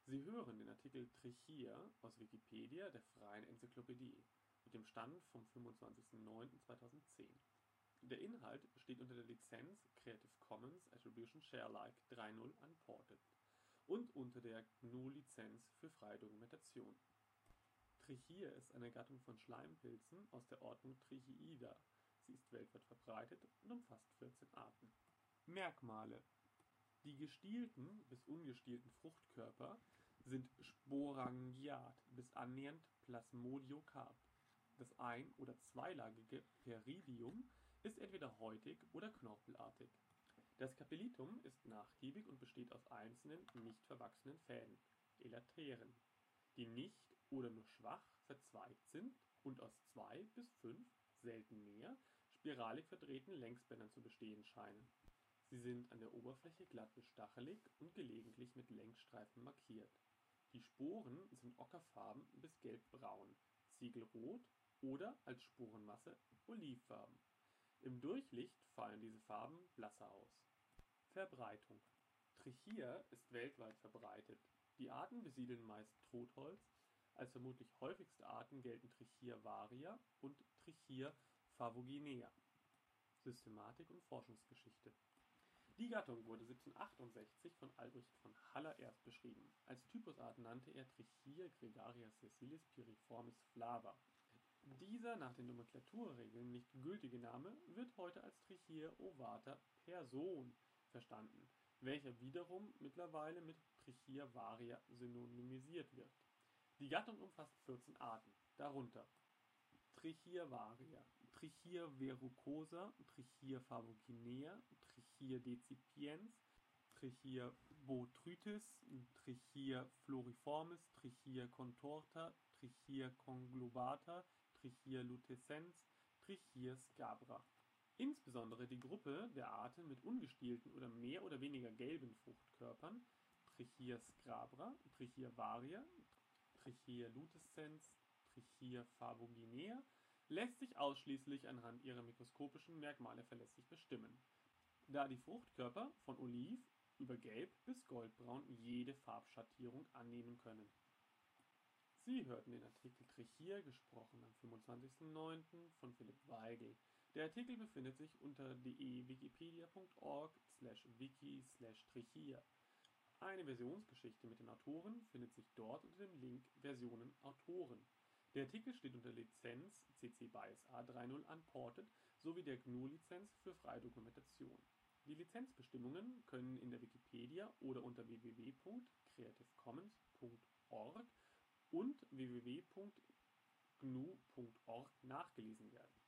Sie hören den Artikel Trichia, aus Wikipedia, der freien Enzyklopädie. Mit dem Stand vom 25.09.2010. Der Inhalt steht unter der Lizenz Creative Commons Attribution Share Alike 3 Punkt 0 Unported und unter der GNU Lizenz für freie Dokumentation. Trichia ist eine Gattung von Schleimpilzen aus der Ordnung Trichiida. Sie ist weltweit verbreitet und umfasst 14 Arten. Merkmale: Die gestielten bis ungestielten Fruchtkörper sind sporangiat bis annähernd plasmodiokarp. Das ein- oder zweilagige Peridium ist entweder häutig oder knorpelartig. Das Capillitum ist nachgiebig und besteht aus einzelnen, nicht verwachsenen Fäden (Elateren), die nicht oder nur schwach verzweigt sind und aus 2 bis 5, selten mehr, spiralig verdrehten Längsbändern zu bestehen scheinen. Sie sind an der Oberfläche glatt bis stachelig und gelegentlich mit Längsstreifen markiert. Die Sporen sind ockerfarben bis gelbbraun, ziegelrot oder als Sporenmasse olivfarben. Im Durchlicht fallen diese Farben blasser aus. Verbreitung: Trichia ist weltweit verbreitet. Die Arten besiedeln meist Totholz. Als vermutlich häufigste Arten gelten Trichia varia und Trichia favoginea. Systematik und Forschungsgeschichte: Die Gattung wurde 1768 von Albrecht von Haller erst beschrieben. Als Typusart nannte er Trichia gregaria sessilis piriformis flava. Dieser nach den Nomenklaturregeln nicht gültige Name wird heute als Trichia ovata Persoon verstanden, welcher wiederum mittlerweile mit Trichia varia synonymisiert wird. Die Gattung umfasst 14 Arten, darunter Trichia varia, Trichia verrucosa, Trichia favoginea, Trichia decipiens, Trichia botrytis, Trichia floriformis, Trichia contorta, Trichia conglobata, Trichia lutescens, Trichia scabra. Insbesondere die Gruppe der Arten mit ungestielten oder mehr oder weniger gelben Fruchtkörpern Trichia scabra, Trichia varia, Trichia lutescens, Trichia favoginea lässt sich ausschließlich anhand ihrer mikroskopischen Merkmale verlässlich bestimmen, da die Fruchtkörper von oliv über gelb bis goldbraun jede Farbschattierung annehmen können. Sie hörten den Artikel Trichia, gesprochen am 25.09. von Philipp Weigel. Der Artikel befindet sich unter wikipedia.org/wiki/Trichia. Eine Versionsgeschichte mit den Autoren findet sich dort unter dem Link Versionen Autoren. Der Artikel steht unter der Lizenz CC BY SA 3.0 Unported sowie der GNU-Lizenz für freie Dokumentation. Die Lizenzbestimmungen können in der Wikipedia oder unter www.creativecommons.org und www.gnu.org nachgelesen werden